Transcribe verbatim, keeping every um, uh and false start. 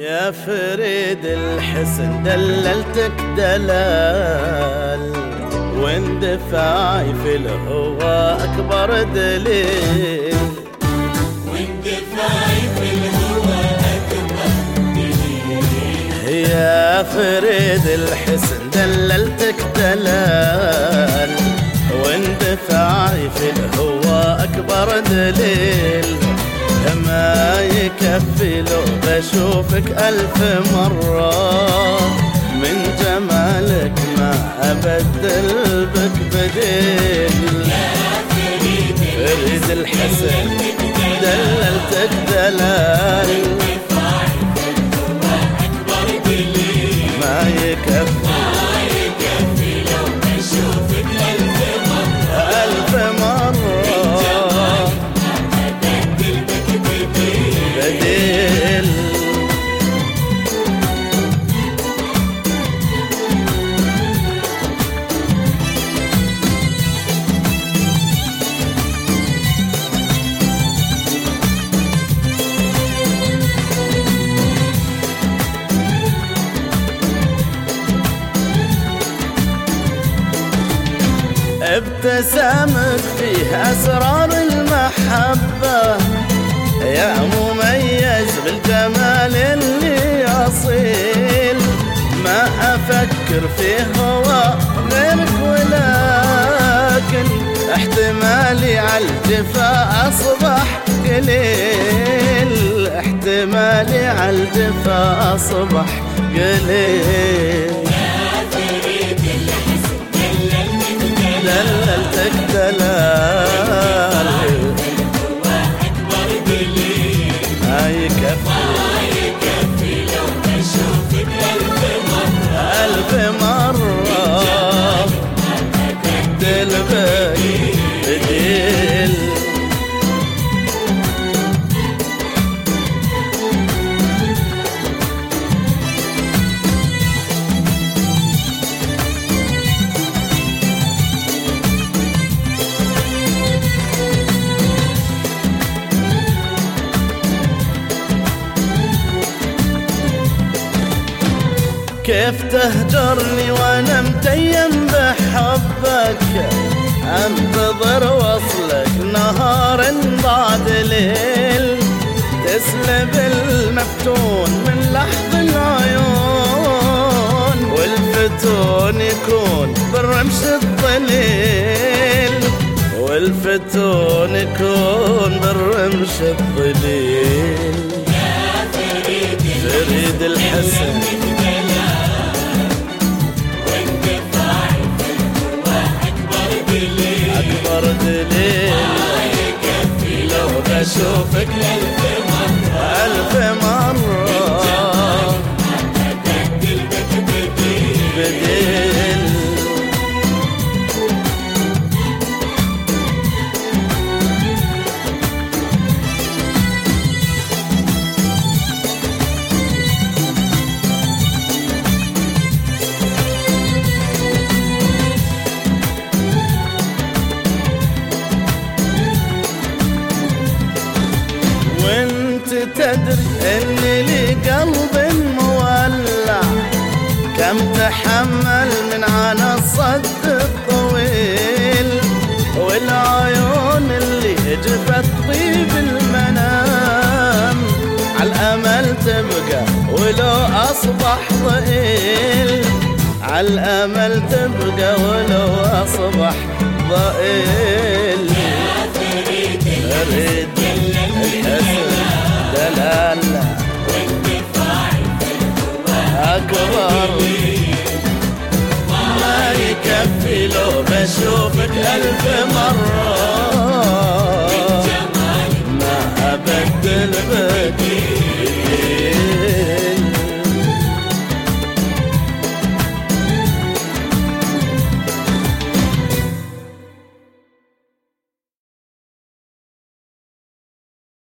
يا فريد الحسن دللتك دلال، واندفاعي في الهوى أكبر دليل. واندفاعي في الهوى أكبر دليل. يا فريد الحسن دللتك دلال، واندفاعي في الهوى أكبر دليل. ما يكفي لو بشوفك ألف مرة، من جمالك ما أبدل بك بديل. يا فريد فريد الحسن دللتك دلال، أكبر دليل. ما يكفي ما يكفي لو بشوفك ألف مرة، ألف مرة بديل. ابتسامك فيه أسرار المحبة، يا مميز بالجمال اللي أصيل. ما أفكر في هوى غيرك، ولكن احتمالي عالجفا أصبح قليل. احتمالي عالجفا أصبح قليل. دللتك دلال، أكبر دليل. ما يكفي ما يكفي لو بشوفك ألف مرة، ألف مرة بدل بك بديل. كيف تهجرني وانا متيم بحبك، انتظر وصلك نهار بعد ليل. تسلب المفتون من لحظ العيون، والفتون يكون بالرمش الظليل. والفتون يكون بالرمش الظليل. يا فريد فريد الحسن أكبر دليل. ما يكفي لو بشوفك ألف مرة، ألف مرة أبدل بك بديل. بديل. تدري ان لي قلب مولع، كم تحمل من عنا الصد الطويل. والعيون اللي جفت طيب المنام، عالامل تبقى ولو اصبح ضئيل. عالامل تبقى ولو اصبح ضئيل. يا فريد فريد الحسن دلال، واندفاعي في الهوى أكبر. ما يكفي لو بشوفك ألف مرة،